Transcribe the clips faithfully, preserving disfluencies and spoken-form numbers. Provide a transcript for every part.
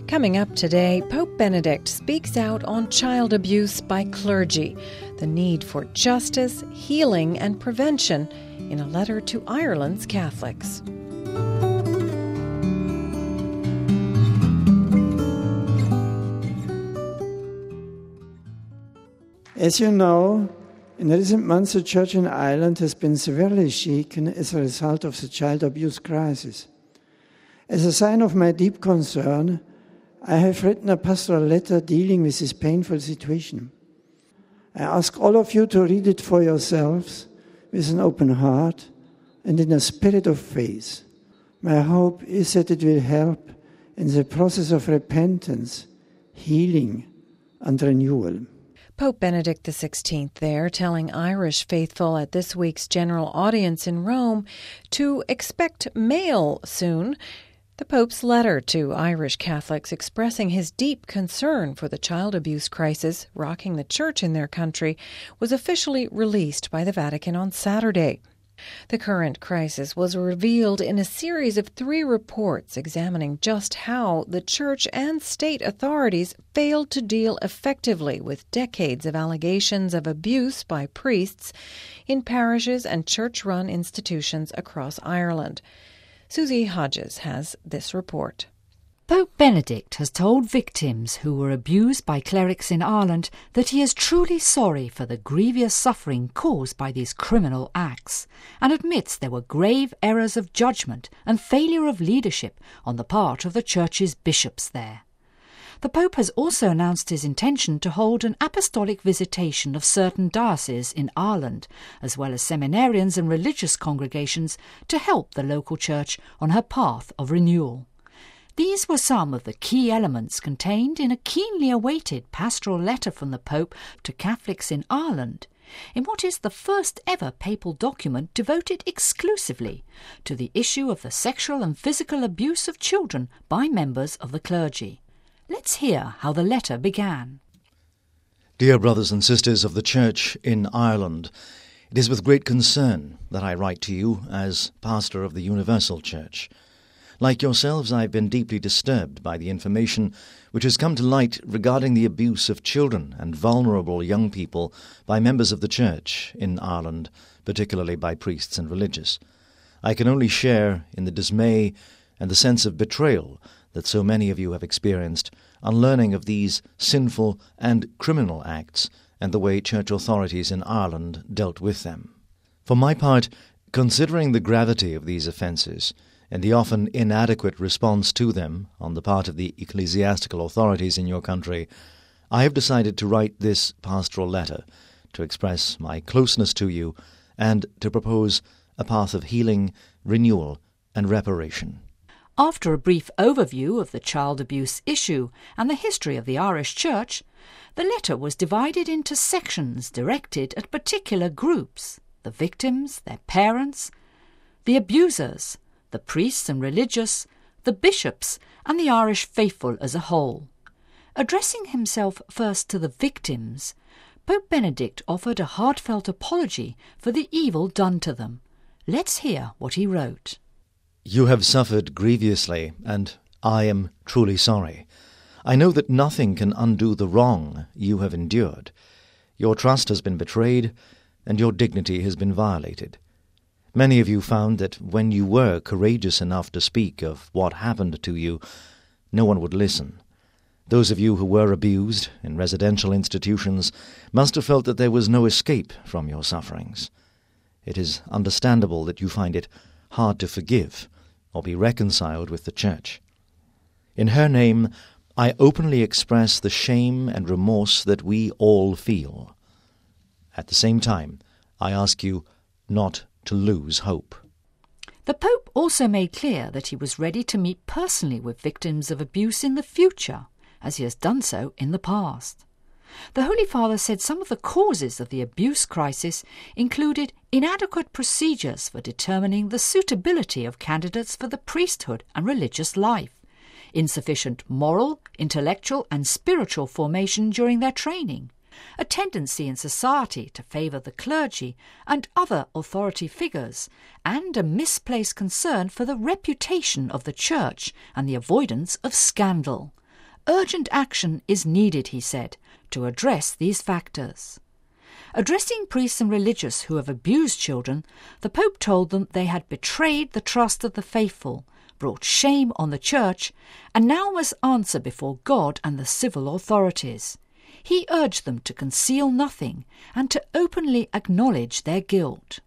Coming up today, Pope Benedict speaks out on child abuse by clergy, the need for justice, healing, and prevention in a letter to Ireland's Catholics. As you know, in recent months the Church in Ireland has been severely shaken as a result of the child abuse crisis. As a sign of my deep concern, I have written a pastoral letter dealing with this painful situation. I ask all of you to read it for yourselves with an open heart and in a spirit of faith. My hope is that it will help in the process of repentance, healing, and renewal. Pope Benedict the sixteenth there telling Irish faithful at this week's general audience in Rome to expect mail soon. The Pope's letter to Irish Catholics expressing his deep concern for the child abuse crisis rocking the Church in their country was officially released by the Vatican on Saturday. The current crisis was revealed in a series of three reports examining just how the Church and state authorities failed to deal effectively with decades of allegations of abuse by priests in parishes and church-run institutions across Ireland. Susie Hodges has this report. Pope Benedict has told victims who were abused by clerics in Ireland that he is truly sorry for the grievous suffering caused by these criminal acts and admits there were grave errors of judgment and failure of leadership on the part of the Church's bishops there. The Pope has also announced his intention to hold an apostolic visitation of certain dioceses in Ireland, as well as seminarians and religious congregations, to help the local church on her path of renewal. These were some of the key elements contained in a keenly awaited pastoral letter from the Pope to Catholics in Ireland, in what is the first ever papal document devoted exclusively to the issue of the sexual and physical abuse of children by members of the clergy. Let's hear how the letter began. Dear brothers and sisters of the Church in Ireland, it is with great concern that I write to you as pastor of the Universal Church. Like yourselves, I have been deeply disturbed by the information which has come to light regarding the abuse of children and vulnerable young people by members of the Church in Ireland, particularly by priests and religious. I can only share in the dismay and the sense of betrayal that so many of you have experienced on learning of these sinful and criminal acts and the way church authorities in Ireland dealt with them. For my part, considering the gravity of these offences and the often inadequate response to them on the part of the ecclesiastical authorities in your country, I have decided to write this pastoral letter to express my closeness to you and to propose a path of healing, renewal, and reparation. After a brief overview of the child abuse issue and the history of the Irish Church, the letter was divided into sections directed at particular groups: the victims, their parents, the abusers, the priests and religious, the bishops, and the Irish faithful as a whole. Addressing himself first to the victims, Pope Benedict offered a heartfelt apology for the evil done to them. Let's hear what he wrote. You have suffered grievously, and I am truly sorry. I know that nothing can undo the wrong you have endured. Your trust has been betrayed, and your dignity has been violated. Many of you found that when you were courageous enough to speak of what happened to you, no one would listen. Those of you who were abused in residential institutions must have felt that there was no escape from your sufferings. It is understandable that you find it hard to forgive or be reconciled with the Church. In her name, I openly express the shame and remorse that we all feel. At the same time, I ask you not to lose hope. The Pope also made clear that he was ready to meet personally with victims of abuse in the future, as he has done so in the past. The Holy Father said some of the causes of the abuse crisis included inadequate procedures for determining the suitability of candidates for the priesthood and religious life, insufficient moral, intellectual and spiritual formation during their training, a tendency in society to favour the clergy and other authority figures, and a misplaced concern for the reputation of the Church and the avoidance of scandal. Urgent action is needed, he said, to address these factors. Addressing priests and religious who have abused children, the Pope told them they had betrayed the trust of the faithful, brought shame on the Church, and now must answer before God and the civil authorities. He urged them to conceal nothing and to openly acknowledge their guilt.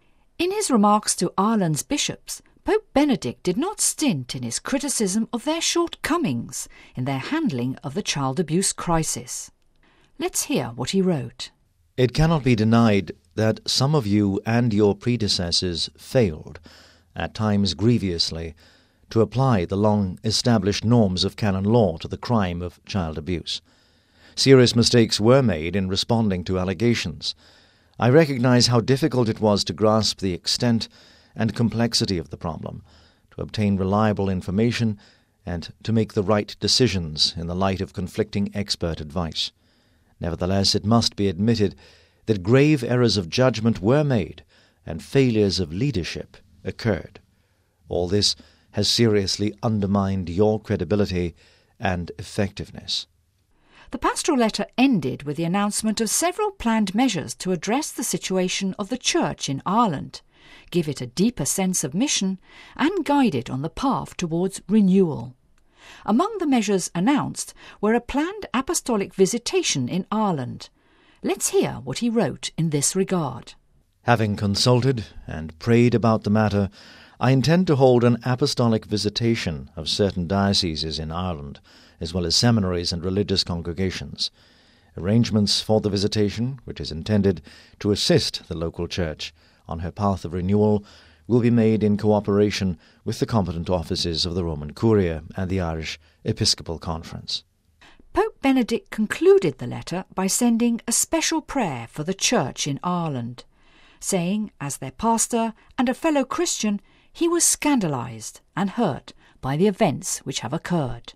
In his remarks to Ireland's bishops, Pope Benedict did not stint in his criticism of their shortcomings in their handling of the child abuse crisis. Let's hear what he wrote. It cannot be denied that some of you and your predecessors failed, at times grievously, to apply the long-established norms of canon law to the crime of child abuse. Serious mistakes were made in responding to allegations. I recognize how difficult it was to grasp the extent and complexity of the problem, to obtain reliable information, and to make the right decisions in the light of conflicting expert advice. Nevertheless, it must be admitted that grave errors of judgment were made and failures of leadership occurred. All this has seriously undermined your credibility and effectiveness. The pastoral letter ended with the announcement of several planned measures to address the situation of the Church in Ireland, give it a deeper sense of mission, and guide it on the path towards renewal. Among the measures announced were a planned apostolic visitation in Ireland. Let's hear what he wrote in this regard. Having consulted and prayed about the matter, I intend to hold an apostolic visitation of certain dioceses in Ireland, as well as seminaries and religious congregations. Arrangements for the visitation, which is intended to assist the local church on her path of renewal, will be made in cooperation with the competent offices of the Roman Curia and the Irish Episcopal Conference. Pope Benedict concluded the letter by sending a special prayer for the Church in Ireland, saying, as their pastor and a fellow Christian, he was scandalized and hurt by the events which have occurred.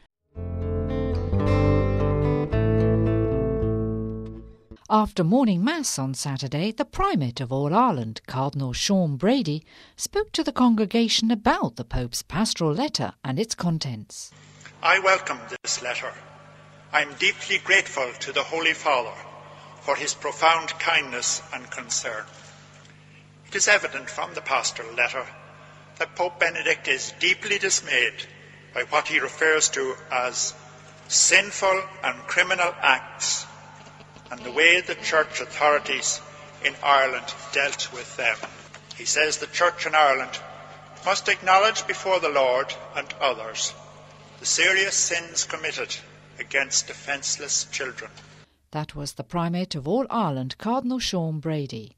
After morning mass on Saturday, the Primate of All Ireland, Cardinal Sean Brady, spoke to the congregation about the Pope's pastoral letter and its contents. I welcome this letter. I am deeply grateful to the Holy Father for his profound kindness and concern. It is evident from the pastoral letter that Pope Benedict is deeply dismayed by what he refers to as sinful and criminal acts and the way the church authorities in Ireland dealt with them. He says the church in Ireland must acknowledge before the Lord and others the serious sins committed against defenceless children. That was the Primate of All Ireland, Cardinal Sean Brady.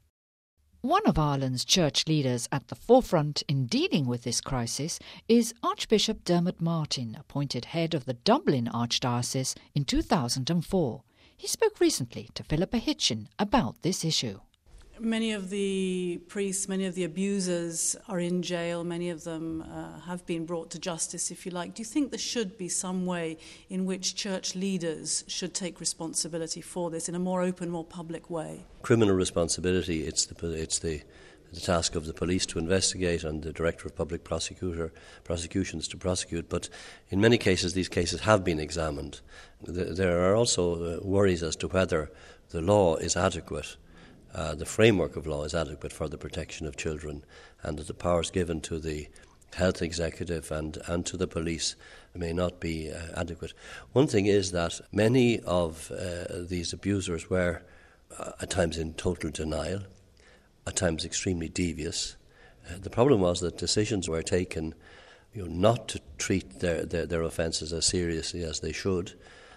One of Ireland's church leaders at the forefront in dealing with this crisis is Archbishop Dermot Martin, appointed head of the Dublin Archdiocese in two thousand four. He spoke recently to Philippa Hitchin about this issue. Many of the priests, many of the abusers are in jail. Many of them uh, have been brought to justice, if you like. Do you think there should be some way in which church leaders should take responsibility for this in a more open, more public way? Criminal responsibility, it's the it's the, the task of the police to investigate and the Director of Public Prosecutor Prosecutions to prosecute. But in many cases, these cases have been examined. There are also uh, worries as to whether the law is adequate. Uh, the framework of law is adequate for the protection of children, and that the powers given to the health executive and, and to the police may not be uh, adequate. One thing is that many of uh, these abusers were uh, at times in total denial, at times extremely devious. Uh, the problem was that decisions were taken, you know, not to treat their, their, their offences as seriously as they should.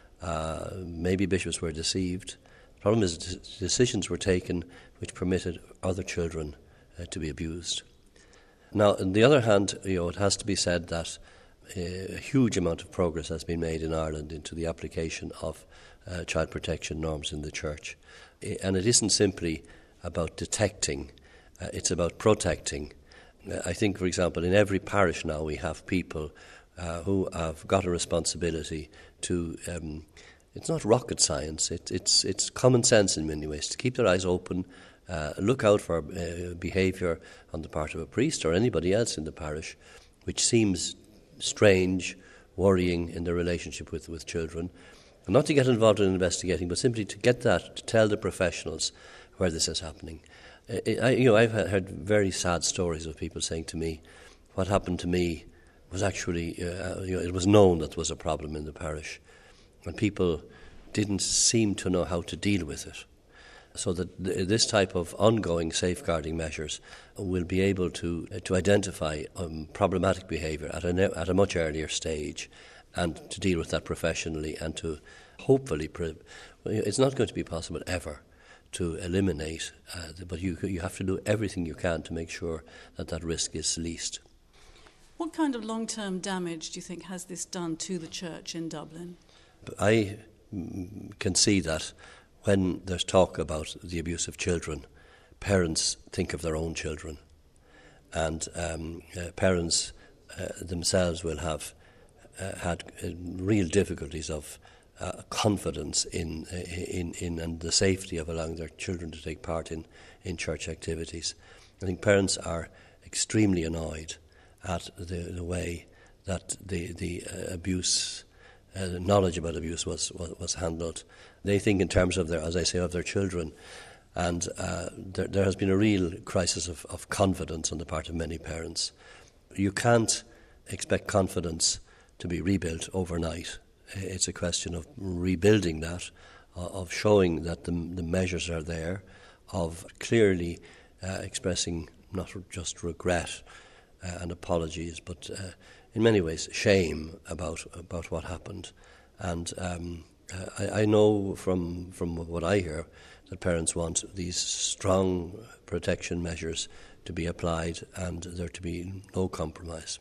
Uh, maybe bishops were deceived. The problem is that decisions were taken which permitted other children uh, to be abused. Now, on the other hand, you know, it has to be said that a huge amount of progress has been made in Ireland into the application of uh, child protection norms in the church. And it isn't simply about detecting, uh, it's about protecting. Uh, I think, for example, in every parish now we have people uh, who have got a responsibility to... Um, It's not rocket science, it, it's it's common sense in many ways, to keep their eyes open, uh, look out for uh, behaviour on the part of a priest or anybody else in the parish which seems strange worrying in their relationship with, with children. And not to get involved in investigating, but simply to get that, to tell the professionals where this is happening. I, you know, I've heard very sad stories of people saying to me, what happened to me was actually, uh, you know, it was known that there was a problem in the parish, and people didn't seem to know how to deal with it. So that th- this type of ongoing safeguarding measures will be able to uh, to identify um, problematic behaviour at a ne- at a much earlier stage, and to deal with that professionally, and to hopefully, pre- it's not going to be possible ever to eliminate, uh, the, but you you have to do everything you can to make sure that that risk is least. What kind of long-term damage do you think has this done to the church in Dublin? I can see that when there's talk about the abuse of children, parents think of their own children, and um, uh, parents uh, themselves will have uh, had uh, real difficulties of uh, confidence in, in in and the safety of allowing their children to take part in, in church activities. I think parents are extremely annoyed at the, the way that the the uh, abuse, uh, the knowledge about abuse was, was was handled. They think in terms of their, as I say, of their children, and uh, there, there has been a real crisis of, of confidence on the part of many parents. You can't expect confidence to be rebuilt overnight. It's a question of rebuilding that, of showing that the, the measures are there, of clearly uh, expressing not just regret uh, and apologies, but uh, in many ways shame about about what happened. And um, uh, I, I know from from what I hear that parents want these strong protection measures to be applied and there to be no compromise.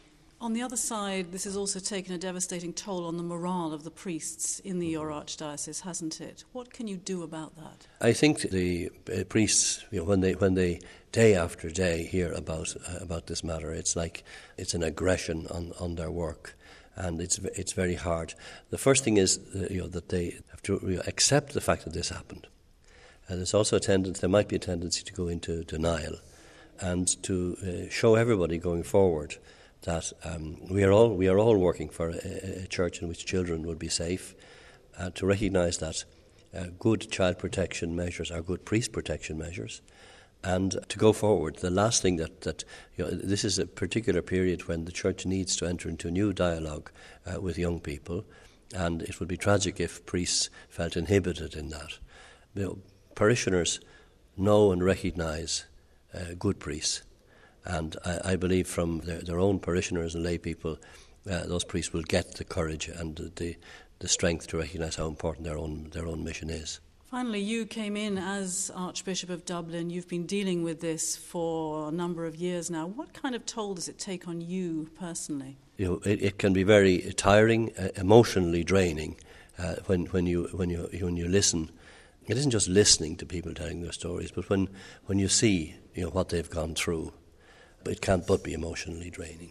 On the other side, this has also taken a devastating toll on the morale of the priests in the, your archdiocese, hasn't it? What can you do about that? I think the uh, priests, you know, when they when they day after day hear about uh, about this matter, it's like it's an aggression on, on their work, and it's it's very hard. The first thing is uh, you know that they have to you know, accept the fact that this happened, and there's also a tendency there might be a tendency to go into denial, and to uh, show everybody going forward that um, we are all we are all working for a, a church in which children will be safe, uh, to recognise that uh, good child protection measures are good priest protection measures, and to go forward. The last thing that, that you know, this is a particular period when the church needs to enter into a new dialogue uh, with young people, and it would be tragic if priests felt inhibited in that. You know, parishioners know and recognise uh, good priests. And I, I believe from their, their own parishioners and lay people, uh, those priests will get the courage and the the strength to recognise how important their own their own mission is. Finally, you came in as Archbishop of Dublin. You've been dealing with this for a number of years now. What kind of toll does it take on you personally? You know, it, it can be very tiring, uh, emotionally draining uh, when when you when you when you listen. It isn't just listening to people telling their stories, but when when you see you know what they've gone through. It can't but be emotionally draining.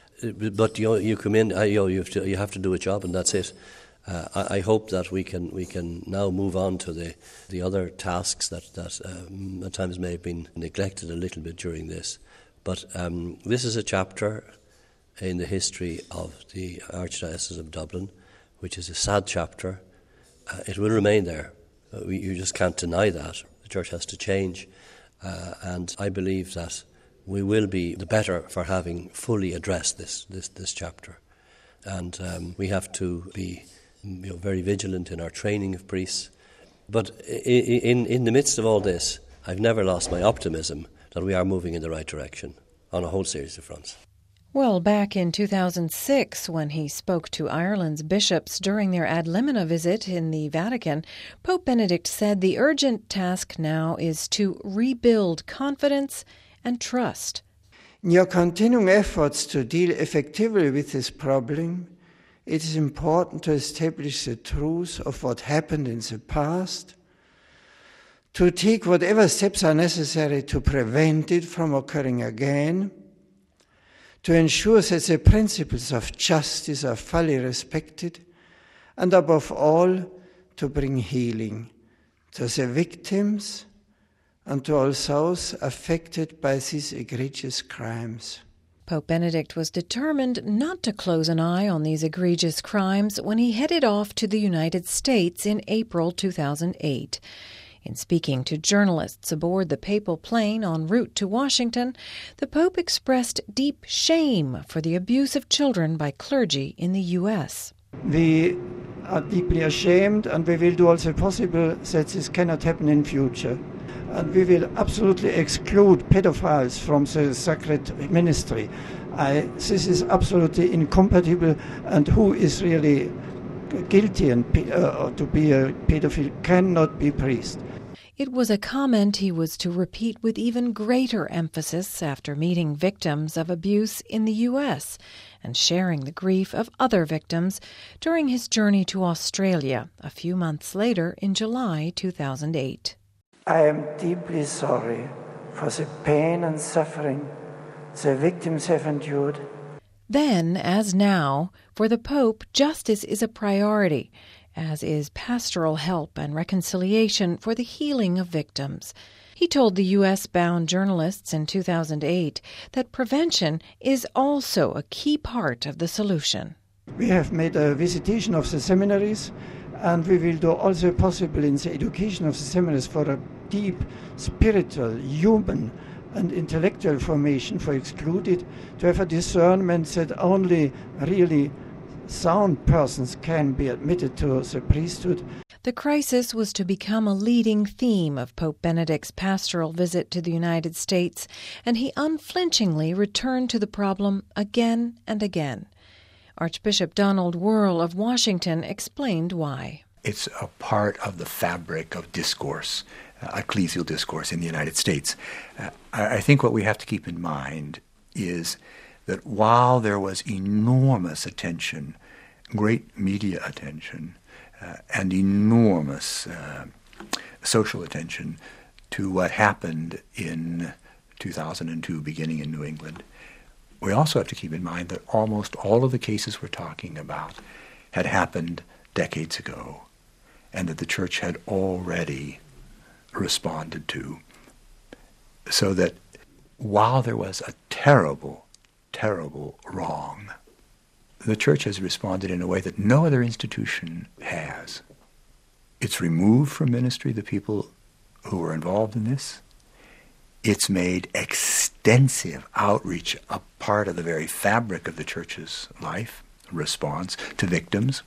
But you know, you come in, you know, you have to you have to do a job, and that's it. Uh, I, I hope that we can we can now move on to the, the other tasks that that um, at times may have been neglected a little bit during this. But um, this is a chapter in the history of the Archdiocese of Dublin, which is a sad chapter. Uh, it will remain there. Uh, we, you just can't deny that. The church has to change, uh, and I believe that we will be the better for having fully addressed this this, this chapter. And um, we have to be you know, very vigilant in our training of priests. But in, in the midst of all this, I've never lost my optimism that we are moving in the right direction on a whole series of fronts. Well, back in two thousand six, when he spoke to Ireland's bishops during their Ad Limina visit in the Vatican, Pope Benedict said the urgent task now is to rebuild confidence and trust. In your continuing efforts to deal effectively with this problem, it is important to establish the truth of what happened in the past, to take whatever steps are necessary to prevent it from occurring again, to ensure that the principles of justice are fully respected, and above all, to bring healing to the victims and to all those affected by these egregious crimes. Pope Benedict was determined not to close an eye on these egregious crimes when he headed off to the United States in April two thousand eight. In speaking to journalists aboard the papal plane en route to Washington, the Pope expressed deep shame for the abuse of children by clergy in the U S. We are deeply ashamed, and we will do all the possible that this cannot happen in future. And we will absolutely exclude pedophiles from the sacred ministry. I, this is absolutely incompatible, and who is really guilty and uh, to be a pedophile cannot be priest. It was a comment he was to repeat with even greater emphasis after meeting victims of abuse in the U S and sharing the grief of other victims during his journey to Australia a few months later in July two thousand eight. I am deeply sorry for the pain and suffering the victims have endured. Then, as now, for the Pope, justice is a priority, as is pastoral help and reconciliation for the healing of victims. He told the U S-bound journalists in two thousand eight that prevention is also a key part of the solution. We have made a visitation of the seminaries, and we will do all the possible in the education of the seminaries for a deep spiritual, human, and intellectual formation for excluded, to have a discernment that only really sound persons can be admitted to the priesthood. The crisis was to become a leading theme of Pope Benedict's pastoral visit to the United States, and he unflinchingly returned to the problem again and again. Archbishop Donald Wuerl of Washington explained why. It's a part of the fabric of discourse, uh, ecclesial discourse in the United States. Uh, I, I think what we have to keep in mind is that while there was enormous attention, great media attention, uh, and enormous uh, social attention to what happened in two thousand two, beginning in New England, we also have to keep in mind that almost all of the cases we're talking about had happened decades ago, and that the Church had already responded to. So that while there was a terrible, terrible wrong, the Church has responded in a way that no other institution has. It's removed from ministry the people who were involved in this. It's made extensive outreach a part of the very fabric of the Church's life, response to victims.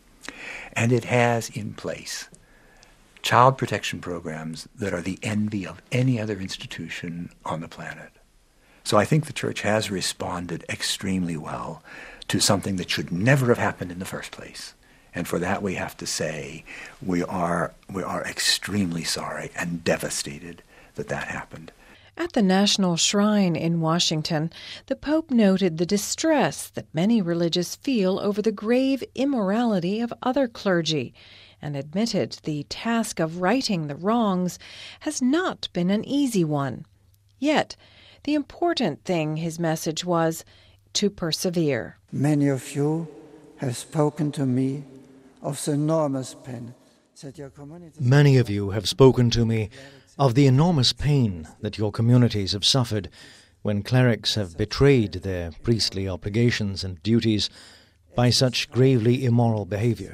And it has in place child protection programs that are the envy of any other institution on the planet. So I think the Church has responded extremely well to something that should never have happened in the first place. And for that we have to say we are we are extremely sorry and devastated that that happened. At the National Shrine in Washington, the Pope noted the distress that many religious feel over the grave immorality of other clergy and admitted the task of righting the wrongs has not been an easy one. Yet, the important thing, his message was, to persevere. Many of you have spoken to me of the enormous pain that your communities... Many of you have spoken to me of the enormous pain that your communities have suffered when clerics have betrayed their priestly obligations and duties by such gravely immoral behavior.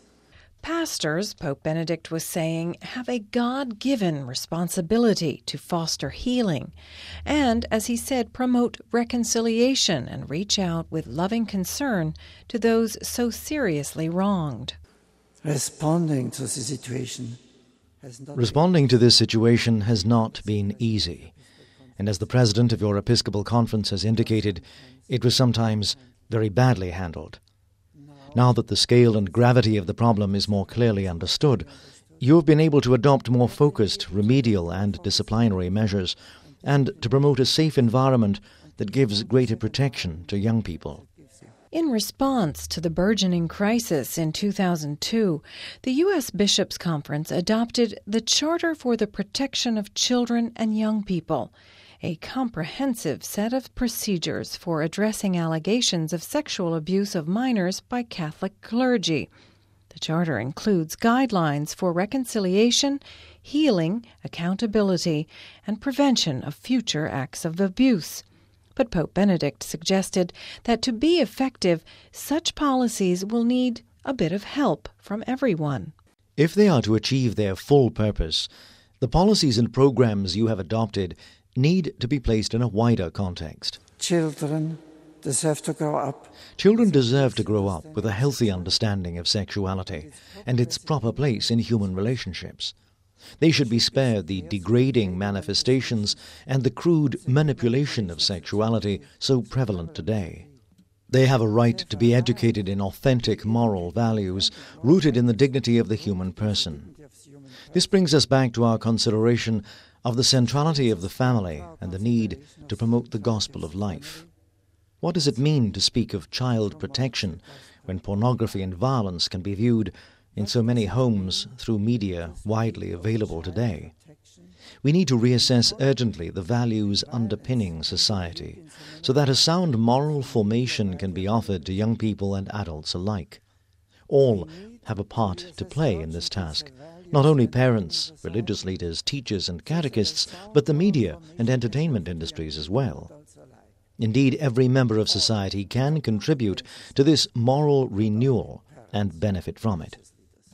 Pastors, Pope Benedict was saying, have a God-given responsibility to foster healing and, as he said, promote reconciliation and reach out with loving concern to those so seriously wronged. Responding to the situation has not Responding to this situation has not been easy, and as the President of your Episcopal Conference has indicated, it was sometimes very badly handled. Now that the scale and gravity of the problem is more clearly understood, you have been able to adopt more focused remedial and disciplinary measures and to promote a safe environment that gives greater protection to young people. In response to the burgeoning crisis in two thousand two, the U S Bishops' Conference adopted the Charter for the Protection of Children and Young People, a comprehensive set of procedures for addressing allegations of sexual abuse of minors by Catholic clergy. The Charter includes guidelines for reconciliation, healing, accountability, and prevention of future acts of abuse. But Pope Benedict suggested that to be effective, such policies will need a bit of help from everyone. If they are to achieve their full purpose, the policies and programs you have adopted need to be placed in a wider context. Children deserve to grow up. Children deserve to grow up with a healthy understanding of sexuality and its proper place in human relationships. They should be spared the degrading manifestations and the crude manipulation of sexuality so prevalent today. They have a right to be educated in authentic moral values rooted in the dignity of the human person. This brings us back to our consideration of the centrality of the family and the need to promote the gospel of life. What does it mean to speak of child protection when pornography and violence can be viewed in so many homes through media widely available today? We need to reassess urgently the values underpinning society so that a sound moral formation can be offered to young people and adults alike. All have a part to play in this task, not only parents, religious leaders, teachers and catechists, but the media and entertainment industries as well. Indeed, every member of society can contribute to this moral renewal and benefit from it.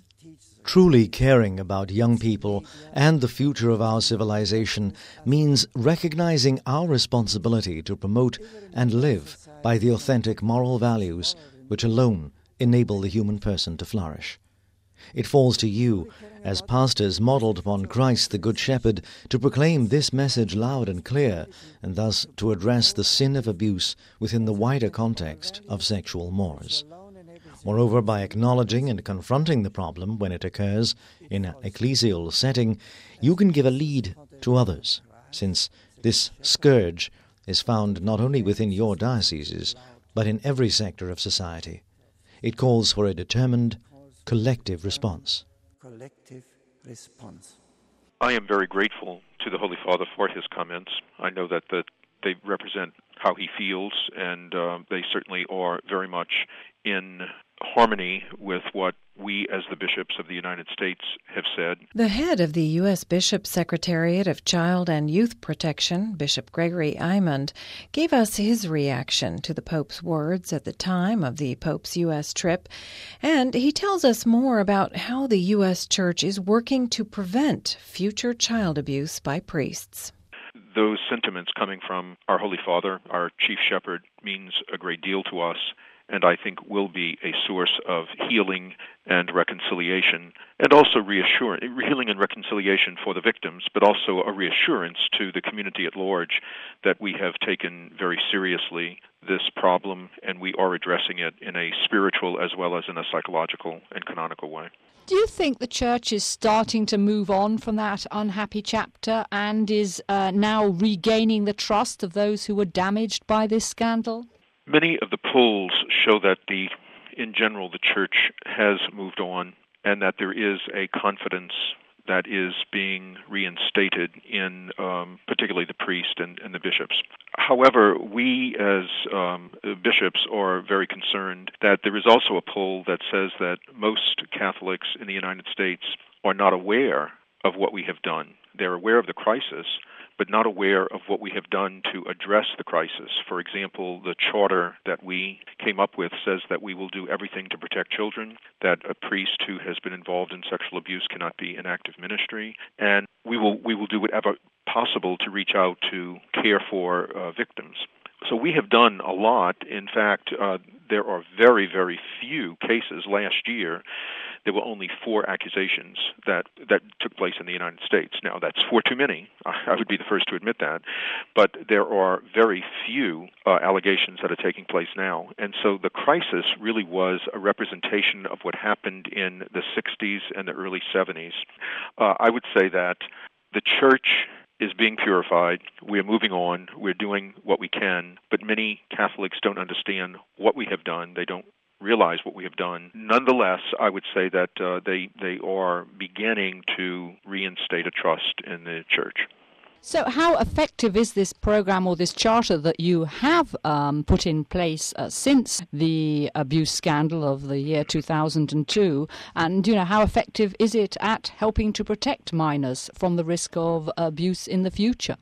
Truly caring about young people and the future of our civilization means recognizing our responsibility to promote and live by the authentic moral values which alone enable the human person to flourish. It falls to you, as pastors modeled upon Christ the Good Shepherd, to proclaim this message loud and clear, and thus to address the sin of abuse within the wider context of sexual mores. Moreover, by acknowledging and confronting the problem when it occurs in an ecclesial setting, you can give a lead to others, since this scourge is found not only within your dioceses, but in every sector of society. It calls for a determined, collective response. Collective response. I am very grateful to the Holy Father for his comments. I know that the, they represent how he feels, and uh, they certainly are very much in harmony with what we as the bishops of the United States have said. The head of the U S Bishop Secretariat of Child and Youth Protection, Bishop Gregory Eymond, gave us his reaction to the Pope's words at the time of the Pope's U S trip, and he tells us more about how the U S Church is working to prevent future child abuse by priests. Those sentiments coming from our Holy Father, our Chief Shepherd, means a great deal to us, and I think will be a source of healing and reconciliation, and also reassurance, healing and reconciliation for the victims, but also a reassurance to the community at large that we have taken very seriously this problem, and we are addressing it in a spiritual as well as in a psychological and canonical way. Do you think the Church is starting to move on from that unhappy chapter and is uh, now regaining the trust of those who were damaged by this scandal? Many of the polls show that the, in general, the Church has moved on, and that there is a confidence that is being reinstated in um, particularly the priest and, and the bishops. However, we as um, bishops are very concerned that there is also a poll that says that most Catholics in the United States are not aware of what we have done. They're aware of the crisis, but not aware of what we have done to address the crisis. For example, the charter that we came up with says that we will do everything to protect children, that a priest who has been involved in sexual abuse cannot be in active ministry, and we will we will do whatever possible to reach out to care for uh, victims. So we have done a lot. In fact, uh, there are very, very few cases. Last year, there were only four accusations that, that took place in the United States. Now, that's four too many. I would be the first to admit that. But there are very few uh, allegations that are taking place now. And so the crisis really was a representation of what happened in the sixties and the early seventies. Uh, I would say that the Church is being purified. We're moving on. We're doing what we can. But many Catholics don't understand what we have done. They don't realize what we have done. Nonetheless, I would say that uh, they they are beginning to reinstate a trust in the Church. So how effective is this program or this charter that you have um, put in place uh, since the abuse scandal of the year two thousand two? And, you know, how effective is it at helping to protect minors from the risk of abuse in the future?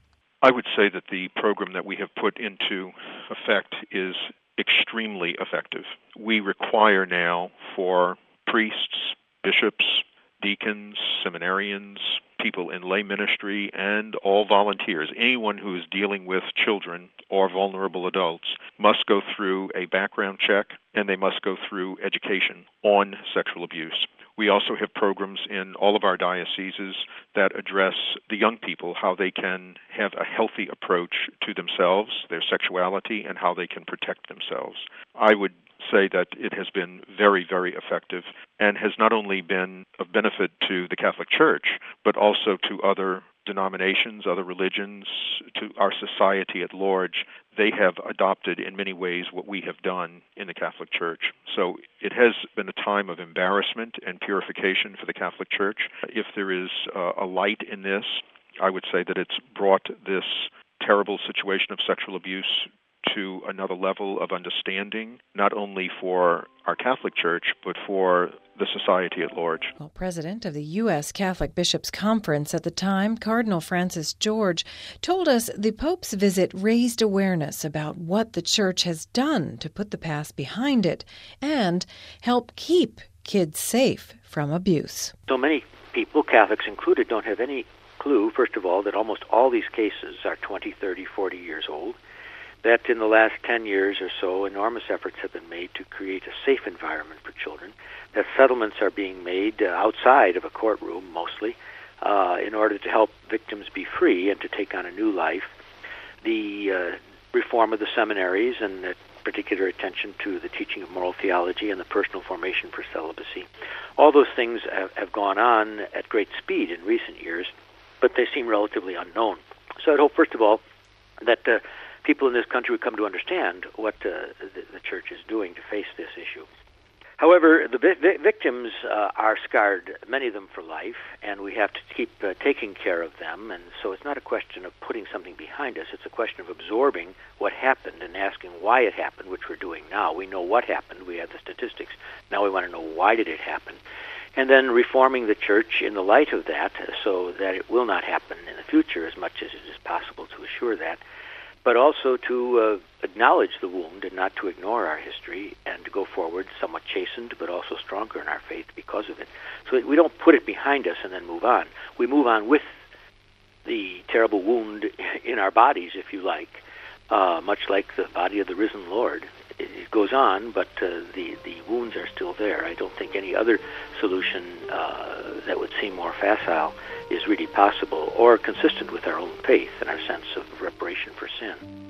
I would say that the program that we have put into effect is extremely effective. We require now for priests, bishops, deacons, seminarians, people in lay ministry, and all volunteers, anyone who is dealing with children or vulnerable adults, must go through a background check, and they must go through education on sexual abuse. We also have programs in all of our dioceses that address the young people, how they can have a healthy approach to themselves, their sexuality, and how they can protect themselves. I would say that it has been very, very effective and has not only been of benefit to the Catholic Church, but also to other denominations, other religions, to our society at large. They have adopted in many ways what we have done in the Catholic Church. So it has been a time of embarrassment and purification for the Catholic Church. If there is uh, a light in this, I would say that it's brought this terrible situation of sexual abuse to another level of understanding, not only for our Catholic Church, but for the society at large. Well, President of the U S Catholic Bishops' Conference at the time, Cardinal Francis George, told us the Pope's visit raised awareness about what the Church has done to put the past behind it and help keep kids safe from abuse. So many people, Catholics included, don't have any clue, first of all, that almost all these cases are twenty, thirty, forty years old. That in the last ten years or so, enormous efforts have been made to create a safe environment for children, that settlements are being made uh, outside of a courtroom, mostly, uh, in order to help victims be free and to take on a new life. The uh, reform of the seminaries and uh, particular attention to the teaching of moral theology and the personal formation for celibacy. All those things have, have gone on at great speed in recent years, but they seem relatively unknown. So I'd hope, first of all, that uh, people in this country would come to understand what uh, the, the Church is doing to face this issue. However, the vi- victims uh, are scarred, many of them for life, and we have to keep uh, taking care of them. And so it's not a question of putting something behind us. It's a question of absorbing what happened and asking why it happened, which we're doing now. We know what happened. We have the statistics. Now we want to know why did it happen. And then reforming the Church in the light of that so that it will not happen in the future as much as it is possible to assure that, but also to uh, acknowledge the wound and not to ignore our history and to go forward somewhat chastened but also stronger in our faith because of it. So that we don't put it behind us and then move on. We move on with the terrible wound in our bodies, if you like, uh, much like the body of the risen Lord. It, it goes on, but uh, the, the wounds are still there. I don't think any other solution uh, that would seem more facile is really possible or consistent with our own faith and our sense of reparation for sin.